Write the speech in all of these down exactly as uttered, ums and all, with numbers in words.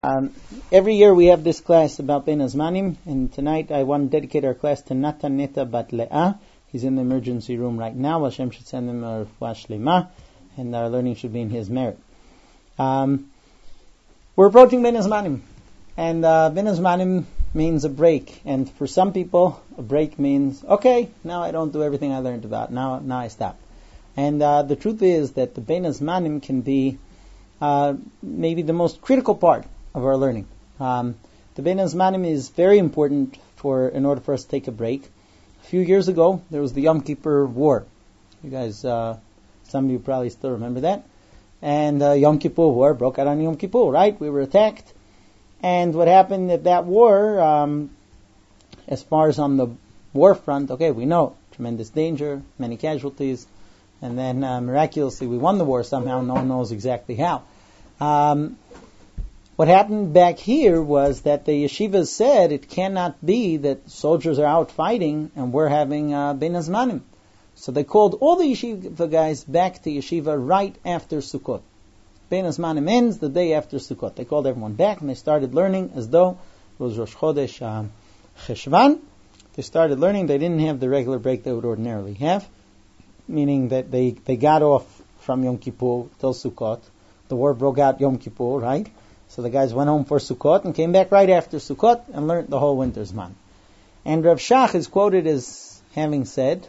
Um, every year we have this class about Bein Hazmanim, and tonight I want to dedicate our class to Natan Neta Bat Le'ah. He's in the emergency room right now. Hashem should send him a refuah shlema, and our learning should be in his merit. Um, we're approaching Bein Hazmanim, and uh, Bein Hazmanim means a break, and for some people, a break means, okay, now I don't do everything I learned about, now now I stop. And uh, the truth is that the Bein Hazmanim can be uh, maybe the most critical part of our learning. Um, the Bein Hazmanim is very important for in order for us to take a break. A few years ago, there was the Yom Kippur War. You guys, uh, some of you probably still remember that. And uh, Yom Kippur War broke out on Yom Kippur, right? We were attacked. And what happened at that war, um, as far as on the war front, okay, we know, tremendous danger, many casualties, and then uh, miraculously we won the war somehow. No one knows exactly how. Um, What happened back here was that the yeshivas said it cannot be that soldiers are out fighting and we're having uh, Bein Hazmanim. So they called all the yeshiva guys back to yeshiva right after Sukkot. Bein Hazmanim ends the day after Sukkot. They called everyone back and they started learning as though it was Rosh Chodesh um, Cheshvan. They started learning. They didn't have the regular break they would ordinarily have, meaning that they, they got off from Yom Kippur till Sukkot. The war broke out Yom Kippur, right? So the guys went home for Sukkot and came back right after Sukkot and learned the whole winter's man. And Rav Shach is quoted as having said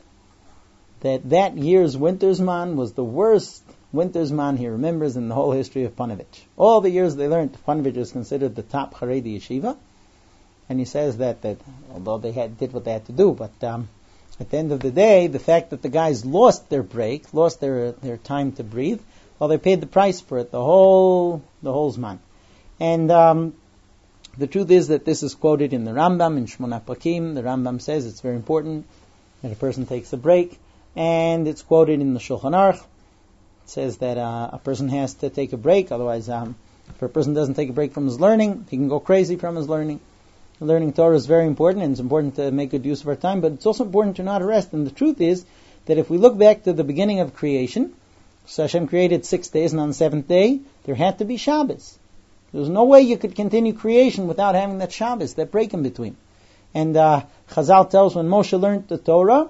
that that year's winter's man was the worst winter's man he remembers in the whole history of Panovich. All the years they learned, Panovich is considered the top Haredi yeshiva. And he says that, that although they had did what they had to do, but um, at the end of the day, the fact that the guys lost their break, lost their their time to breathe, well, they paid the price for it, the whole the whole Zman. And um, the truth is that this is quoted in the Rambam, in Shmona Pakim. The Rambam says it's very important that a person takes a break. And it's quoted in the Shulchan Aruch. It says that uh, a person has to take a break. Otherwise, um, if a person doesn't take a break from his learning, he can go crazy from his learning. Learning Torah is very important, and it's important to make good use of our time. But it's also important to not rest. And the truth is that if we look back to the beginning of creation, so Hashem created six days, and on the seventh day, there had to be Shabbos. There's no way you could continue creation without having that Shabbos, that break in between. And uh, Chazal tells when Moshe learned the Torah,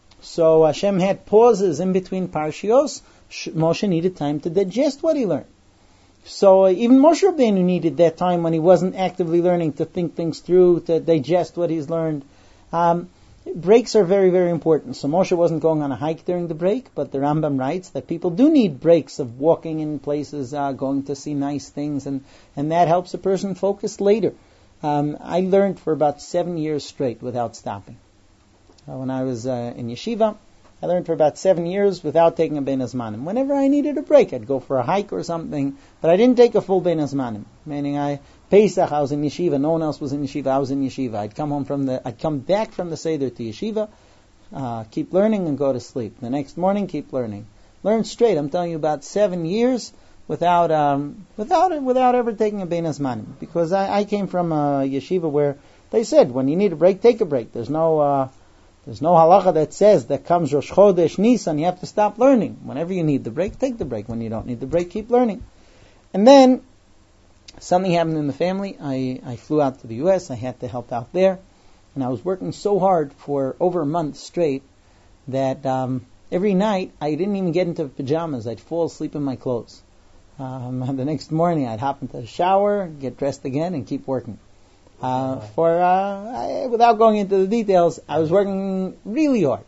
so Hashem had pauses in between parshios. Moshe needed time to digest what he learned. So uh, even Moshe Rabbeinu needed that time when he wasn't actively learning to think things through, to digest what he's learned. Um, breaks are very, very important. So Moshe wasn't going on a hike during the break, but the Rambam writes that people do need breaks of walking in places, uh, going to see nice things, and, and that helps a person focus later. Um, I learned for about seven years straight without stopping. Uh, when I was uh, in yeshiva, I learned for about seven years without taking a Bein Hazmanim. Whenever I needed a break, I'd go for a hike or something, but I didn't take a full Bein Hazmanim. Meaning I, Pesach, I was in yeshiva, no one else was in yeshiva, I was in yeshiva. I'd come home from the, I'd come back from the Seder to yeshiva, uh, keep learning and go to sleep. The next morning, keep learning. Learn straight, I'm telling you, about seven years without, um, without, without ever taking a Bein Hazmanim. Because I, I came from a yeshiva where they said, when you need a break, take a break. There's no, uh, There's no halacha that says that comes Rosh Chodesh Nisan, you have to stop learning. Whenever you need the break, take the break. When you don't need the break, keep learning. And then, something happened in the family. I, I flew out to the U S. I had to help out there. And I was working so hard for over a month straight that um, every night I didn't even get into pajamas. I'd fall asleep in my clothes. Um, the next morning I'd hop into the shower, get dressed again, and keep working. Uh, for uh, I, without going into the details, I was working really hard,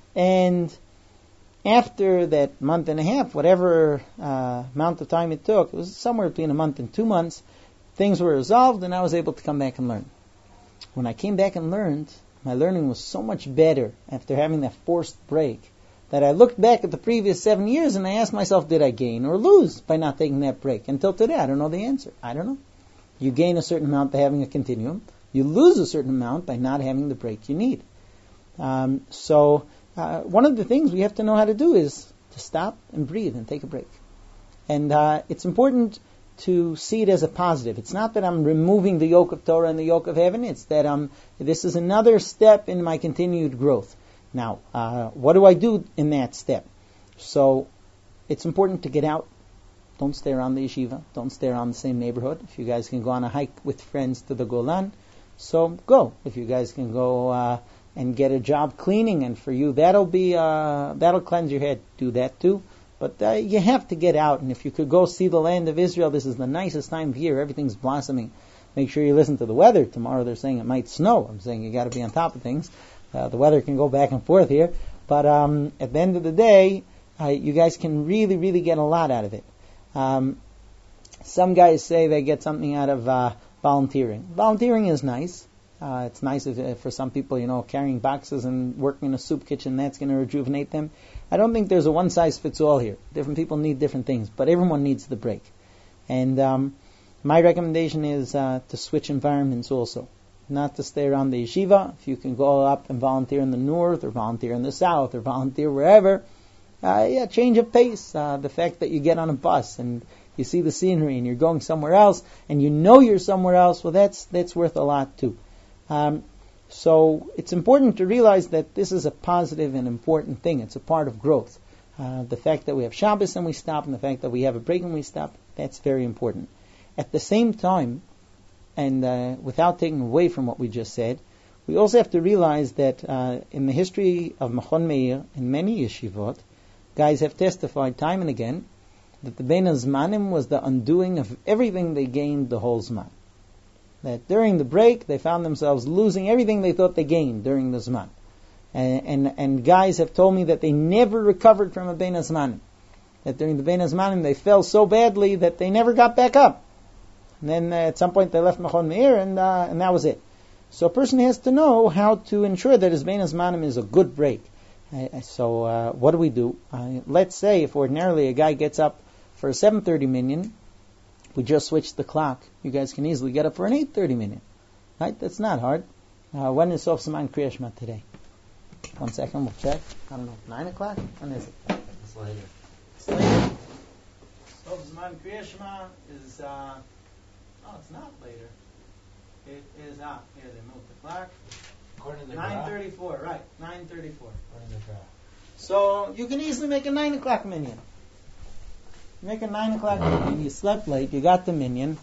and after that month and a half, whatever uh, amount of time it took, it was somewhere between a month and two months. Things were resolved, and I was able to come back and learn. When I came back and learned, my learning was so much better after having that forced break that I looked back at the previous seven years and I asked myself, did I gain or lose by not taking that break? Until today, I don't know the answer. I don't know. You gain a certain amount by having a continuum. You lose a certain amount by not having the break you need. Um, so uh, one of the things we have to know how to do is to stop and breathe and take a break. And uh, it's important to see it as a positive. It's not that I'm removing the yoke of Torah and the yoke of heaven. It's that um, this is another step in my continued growth. Now, uh, what do I do in that step? So it's important to get out don't stay around the yeshiva, don't stay around the same neighborhood. If you guys can go on a hike with friends to the Golan, so go. If you guys can go uh, and get a job cleaning, and for you that'll be uh, that'll cleanse your head, do that too. But uh, you have to get out, and if you could go see the land of Israel, this is the nicest time of year. Everything's blossoming. Make sure you listen to the weather. Tomorrow they're saying it might snow. I'm saying you got to be on top of things. Uh, the weather can go back and forth here, but um, at the end of the day, uh, you guys can really, really get a lot out of it. Um, some guys say they get something out of uh, volunteering. Volunteering is nice. Uh, it's nice if, uh, for some people, you know, carrying boxes and working in a soup kitchen, that's going to rejuvenate them. I don't think there's a one-size-fits-all here. Different people need different things, but everyone needs the break. And um, my recommendation is uh, to switch environments also. Not to stay around the yeshiva. If you can go up and volunteer in the north, or volunteer in the south, or volunteer wherever, uh, yeah, change of pace. Uh, the fact that you get on a bus and you see the scenery and you're going somewhere else, and you know you're somewhere else, well, that's that's worth a lot too. Um, so it's important to realize that this is a positive and important thing. It's a part of growth. Uh, the fact that we have Shabbos and we stop, and the fact that we have a break and we stop, that's very important. At the same time, and uh, without taking away from what we just said, we also have to realize that uh, in the history of Machon Meir, in many yeshivot, guys have testified time and again that the Bein Hazmanim was the undoing of everything they gained the whole Zman. That during the break, they found themselves losing everything they thought they gained during the Zman. And, and, and guys have told me that they never recovered from a Bein Hazmanim. That during the Bein Hazmanim, they fell so badly that they never got back up. And then uh, at some point they left Machon Meir, and uh, and that was it. So a person has to know how to ensure that his Bein Hazmanim is a good break. Uh, so uh, what do we do? Uh, let's say if ordinarily a guy gets up for a seven thirty minyan, we just switch the clock. You guys can easily get up for an eight thirty minyan. Right? That's not hard. Uh, when is Sof Siman Kriya Shema today? One second, we'll check. I don't know. Nine o'clock? When is it? It's later. It's later. Sof Siman Kriya Shema is... Uh, Oh, it's not later. It is out. Here, they moved the clock. According to the nine thirty-four, right. nine thirty-four. According to the graph. So, you can easily make a nine o'clock minyan. Make a nine o'clock minyan. You slept late. You got the minyan.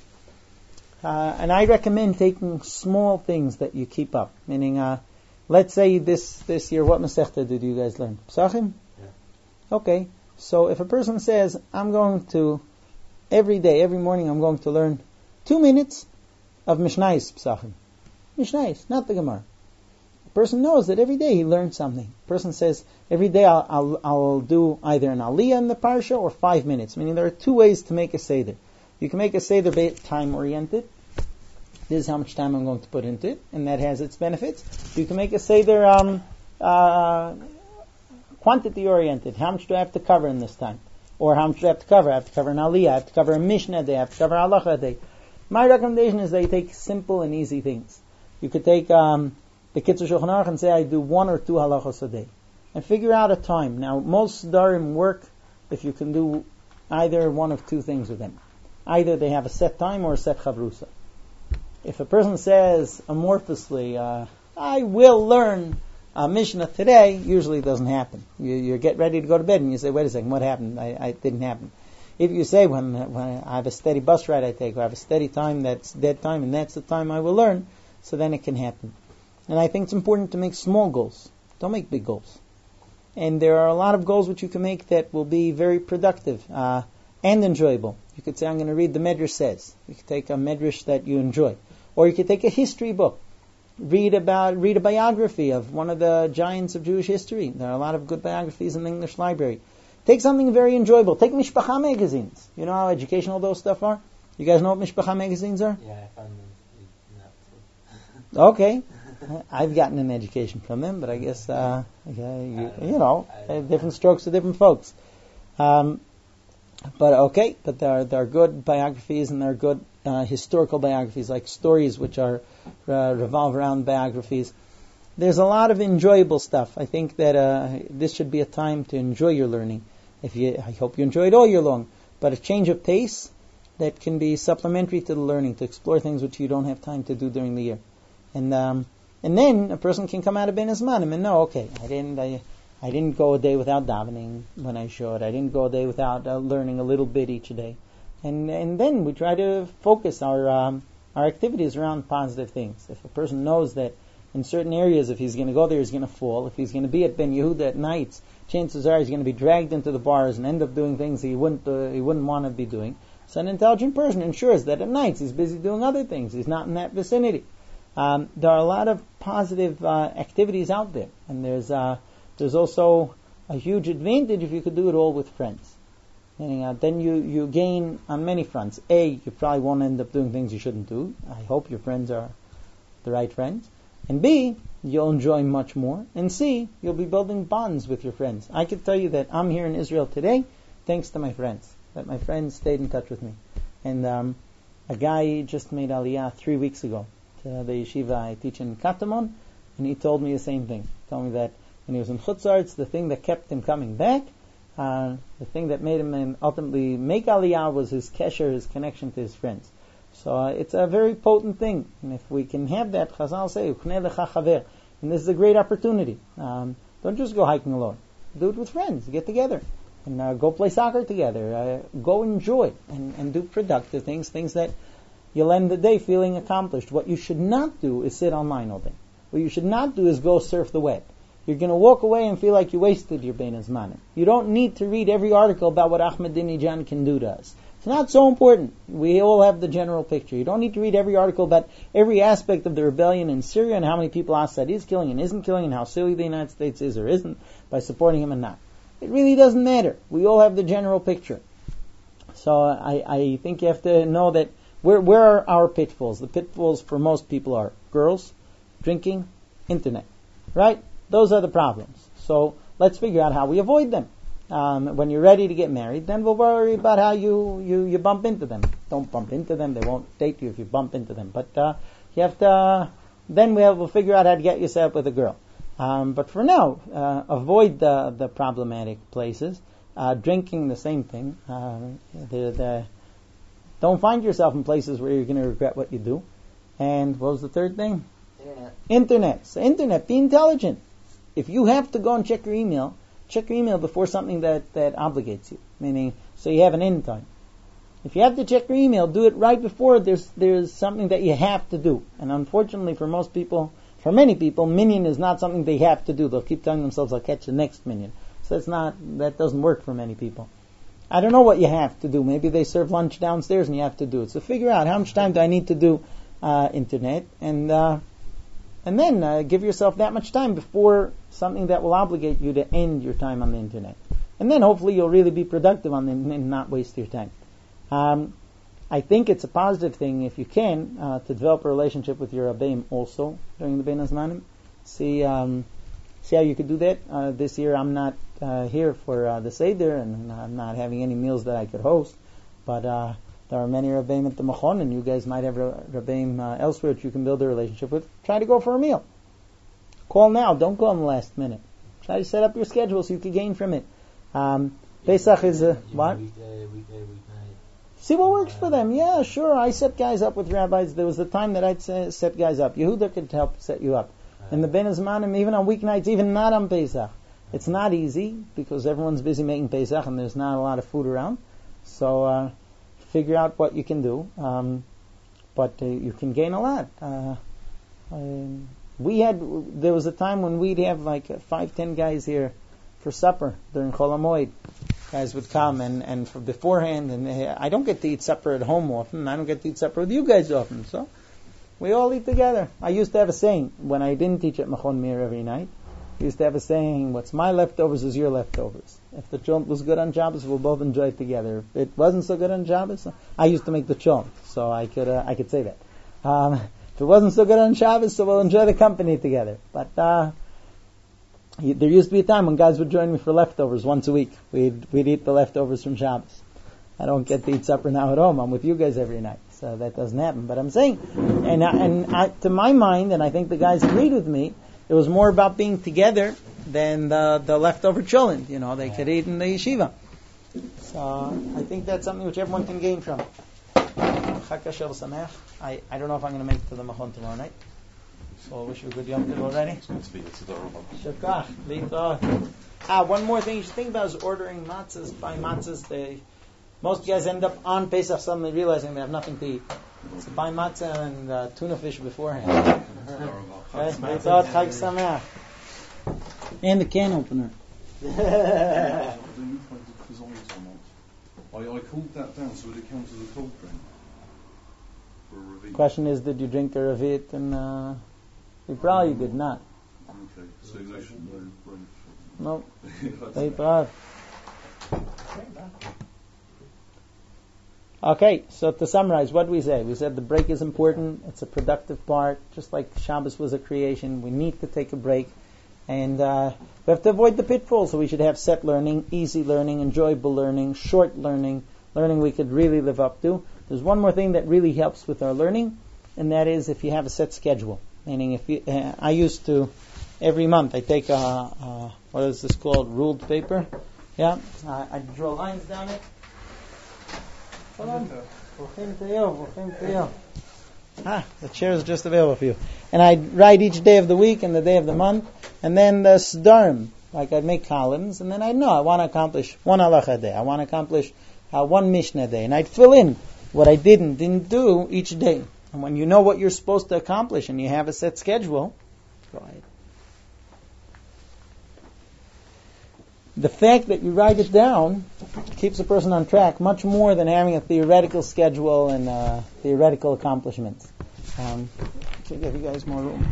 Uh, and I recommend taking small things that you keep up. Meaning, uh, let's say this, this year, what Masechta did you guys learn? Psachim? Yeah. Okay. So, if a person says, I'm going to, every day, every morning, I'm going to learn Two minutes of Mishnayos Psachim. Mishnayos, not the Gemara. A person knows that every day he learns something. A person says, every day I'll, I'll, I'll do either an aliyah in the parsha or five minutes. Meaning there are two ways to make a seder. You can make a seder time-oriented. This is how much time I'm going to put into it, and that has its benefits. You can make a seder um, uh, quantity-oriented. How much do I have to cover in this time? Or how much do I have to cover? I have to cover an aliyah, I have to cover a mishnah a day, I have to cover halacha a day. My recommendation is that you take simple and easy things. You could take um, the Kitzur Shulchan Aruch and say, I do one or two halachos a day. And figure out a time. Now, most darim work if you can do either one of two things with them. Either they have a set time or a set chavrusa. If a person says amorphously, uh, I will learn a Mishnah today, usually it doesn't happen. You, you get ready to go to bed and you say, wait a second, what happened? I, I it didn't happen. If you say, when, when I have a steady bus ride I take, or I have a steady time that's dead time, and that's the time I will learn, so then it can happen. And I think it's important to make small goals. Don't make big goals. And there are a lot of goals which you can make that will be very productive uh, and enjoyable. You could say, I'm going to read the Medrash Says. You could take a Medrash that you enjoy. Or you could take a history book. Read about, read a biography of one of the giants of Jewish history. There are a lot of good biographies in the English library. Take something very enjoyable. Take Mishpacha magazines. You know how educational those stuff are? You guys know what Mishpacha magazines are? Yeah, I found them not Okay. I've gotten an education from them, but I guess, uh, okay, you, you know, different strokes for different folks. Um, but okay, but there are, there are good biographies, and there are good uh, historical biographies, like stories which are uh, revolve around biographies. There's a lot of enjoyable stuff. I think that uh, this should be a time to enjoy your learning. If you, I hope you enjoy it all year long. But a change of pace that can be supplementary to the learning, to explore things which you don't have time to do during the year. And um, and then a person can come out of Bein Hazmanim and know, okay, I didn't, I, I didn't go a day without davening when I should. I didn't go a day without uh, learning a little bit each day. And and then we try to focus our um, our activities around positive things. If a person knows that in certain areas, if he's going to go there, he's going to fall. If he's going to be at Ben Yehuda at nights, chances are he's going to be dragged into the bars and end up doing things he wouldn't uh, he wouldn't want to be doing. So an intelligent person ensures that at nights he's busy doing other things. He's not in that vicinity. Um, there are a lot of positive uh, activities out there, and there's uh, there's also a huge advantage if you could do it all with friends. Meaning, uh, then you, you gain on many fronts. A, you probably won't end up doing things you shouldn't do. I hope your friends are the right friends. And B, you'll enjoy much more. And C, you'll be building bonds with your friends. I can tell you that I'm here in Israel today thanks to my friends, that my friends stayed in touch with me. And um, a guy just made Aliyah three weeks ago to the yeshiva I teach in Katamon, and he told me the same thing. He told me that when he was in Chutz La'aretz, the thing that kept him coming back, uh, the thing that made him ultimately make Aliyah was his kesher, his connection to his friends. So uh, it's a very potent thing. And if we can have that, Chazal say, Uknei lecha chaver. And this is a great opportunity. Um, don't just go hiking alone. Do it with friends. Get together. And uh, go play soccer together. Uh, go enjoy and, and do productive things, things that you'll end the day feeling accomplished. What you should not do is sit online all day. What you should not do is go surf the web. You're going to walk away and feel like you wasted your Bein Hazmanim. You don't need to read every article about what Ahmadinejad can do to us. It's not so important. We all have the general picture. You don't need to read every article about every aspect of the rebellion in Syria and how many people Assad is killing and isn't killing and how silly the United States is or isn't by supporting him and not. It really doesn't matter. We all have the general picture. So I, I think you have to know that where, where are our pitfalls? The pitfalls for most people are girls, drinking, internet. Right? Those are the problems. So let's figure out how we avoid them. Um, when you're ready to get married, then we'll worry about how you, you, you bump into them. Don't bump into them. They won't date you if you bump into them. But uh, you have to. Uh, then we'll, we'll figure out how to get you set up with a girl. Um, but for now, uh, avoid the the problematic places. Uh, drinking, the same thing. Uh, the, the, don't find yourself in places where you're going to regret what you do. And what was the third thing? Internet. Internet. So internet. Be intelligent. If you have to go and check your email, check your email before something that, that obligates you. Meaning, so you have an end time. If you have to check your email, do it right before there's there's something that you have to do. And unfortunately for most people, for many people, minyan is not something they have to do. They'll keep telling themselves, I'll catch the next minyan. So that's not, that doesn't work for many people. I don't know what you have to do. Maybe they serve lunch downstairs and you have to do it. So figure out how much time do I need to do uh, internet, and uh, and then uh, give yourself that much time before something that will obligate you to end your time on the internet. And then hopefully you'll really be productive on the internet and not waste your time. Um, I think it's a positive thing if you can uh, to develop a relationship with your Rabbeim also during the Bein Hazmanim. See, um, see how you could do that. Uh, this year I'm not uh, here for uh, the Seder, and I'm not having any meals that I could host. But uh, there are many Rabbeim at the Machon, and you guys might have Rabbeim uh, elsewhere that you can build a relationship with. Try to go for a meal. Call now. Don't call in the last minute. Try to set up your schedule so you can gain from it. Um, Pesach is a what? Weekday, weekday, weeknight. See what works for them. Yeah, sure. I set guys up with rabbis. There was a time that I'd say, set guys up. Yehuda could help set you up. And the Bein Hazmanim, even on weeknights, even not on Pesach. It's not easy because everyone's busy making Pesach and there's not a lot of food around. So uh, figure out what you can do. Um, but uh, you can gain a lot. Uh, um, we had, there was a time when we'd have like five, ten guys here for supper during Chol HaMoed. Guys would come and, and for beforehand, and uh, I don't get to eat supper at home often. I don't get to eat supper with you guys often. So we all eat together. I used to have a saying when I didn't teach at Machon Mir every night. I used to have a saying, what's my leftovers is your leftovers. If the cholent was good on Shabbos, we'll both enjoy it together. If it wasn't so good on Shabbos, I used to make the cholent, so I could uh, I could say that. Um, if it wasn't so good on Shabbos, so we'll enjoy the company together. But uh, there used to be a time when guys would join me for leftovers once a week. We'd we'd eat the leftovers from Shabbos. I don't get to eat supper now at home. I'm with you guys every night, so that doesn't happen. But I'm saying, and I, and I, to my mind, and I think the guys agreed with me, it was more about being together than the, the leftover cholent. You know, they could eat in the yeshiva. So I think that's something which everyone can gain from. Chag Kasher Sameach. I I don't know if I'm going to make it to the Machon tomorrow night. So I wish you a good Yom Tov already. It's good to be here. It's adorable. Shakach, Leitah. Ah, one more thing you should think about is ordering matzahs. Buy matzahs. They, most guys end up on Pesach suddenly realizing they have nothing to eat. So buy matzah and uh, tuna fish beforehand. Okay? Leitah, Chag Sameach. And the can opener. I, I called that down, so would it count as a cold drink? For a Ravit? Question is, did you drink the Ravit? And uh, you probably did not. Okay, so they should know brain. No. Leitah. Okay, so to summarize, what we say? We said the break is important. It's a productive part. Just like Shabbos was a creation, we need to take a break. And uh, we have to avoid the pitfalls. So we should have set learning, easy learning, enjoyable learning, short learning, learning we could really live up to. There's one more thing that really helps with our learning, and that is if you have a set schedule. Meaning, if you, uh, I used to, every month I take a, a what is this called, ruled paper. Yeah, uh, I draw lines down it. Hold on. Ah, the chair is just available for you. And I'd write each day of the week and the day of the month, and then the sdarim, like I'd make columns, and then I'd know I want to accomplish one halacha a day, I want to accomplish uh, one mishnah a day, and I'd fill in what I did and didn't do each day. And when you know what you're supposed to accomplish and you have a set schedule, go ahead. The fact that you write it down keeps a person on track much more than having a theoretical schedule and uh, theoretical accomplishments. Um, to give you guys more room.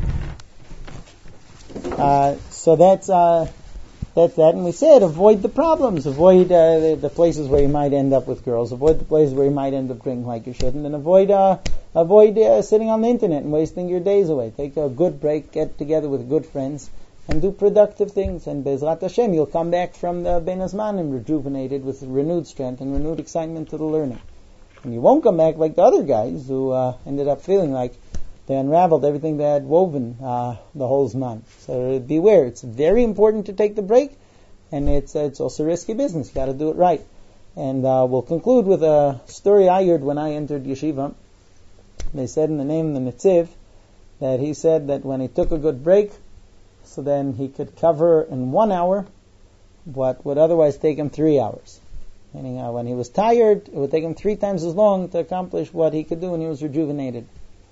Uh, so that's uh, that's that. And we said avoid the problems, avoid uh, the, the places where you might end up with girls, avoid the places where you might end up drinking like you shouldn't, and avoid uh, avoid uh, sitting on the internet and wasting your days away. Take a good break, get together with good friends, and do productive things, and Be'ezrat Hashem, you'll come back from the Ben Azmanim rejuvenated with renewed strength and renewed excitement to the learning. And you won't come back like the other guys who uh, ended up feeling like they unraveled everything they had woven uh, the whole Zman. So beware, it's very important to take the break, and it's uh, it's also risky business. You got to do it right. And uh, we'll conclude with a story I heard when I entered yeshiva. They said in the name of the Netziv that he said that when he took a good break, so then he could cover in one hour what would otherwise take him three hours. Meaning uh, when he was tired, it would take him three times as long to accomplish what he could do when he was rejuvenated.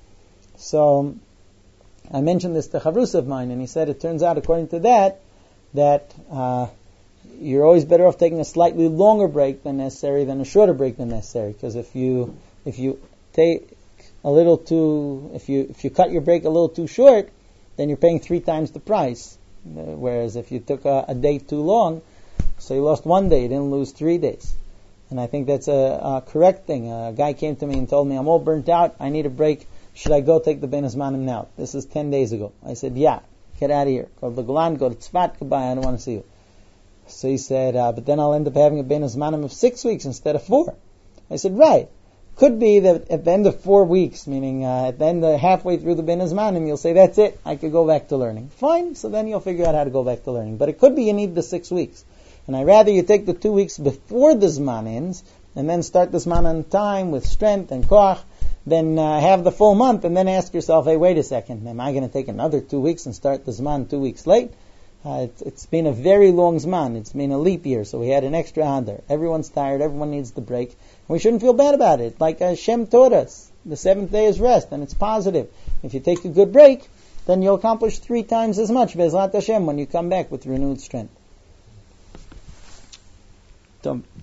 So I mentioned this to Chavrus of mine, and he said it turns out, according to that, that uh, you're always better off taking a slightly longer break than necessary than a shorter break than necessary. Because if you if you take a little too, if you if you cut your break a little too short, then you're paying three times the price. Uh, whereas if you took a, a day too long, so you lost one day, you didn't lose three days. And I think that's a, a correct thing. A guy came to me and told me, I'm all burnt out, I need a break. Should I go take the Ben Azmanim now? This is ten days ago. I said, yeah, get out of here. Go to the Golan, go to Tzfat, goodbye, I don't want to see you. So he said, uh, but then I'll end up having a Ben Azmanim of six weeks instead of four. I said, right. Could be that at the end of four weeks, meaning uh, at the end of halfway through the Ben Azmanim, you'll say, that's it, I could go back to learning. Fine, so then you'll figure out how to go back to learning. But it could be you need the six weeks. And I'd rather you take the two weeks before the Zman ends, and then start the Zman on time with strength and koach, than uh, have the full month and then ask yourself, hey, wait a second, am I going to take another two weeks and start the Zman two weeks late? Uh, it's, it's been a very long Zman. It's been a leap year, so we had an extra Adar. Everyone's tired, everyone needs the break. And we shouldn't feel bad about it. Like Hashem taught us, the seventh day is rest, and it's positive. If you take a good break, then you'll accomplish three times as much, Be'ezrat Hashem, when you come back with renewed strength. Tom.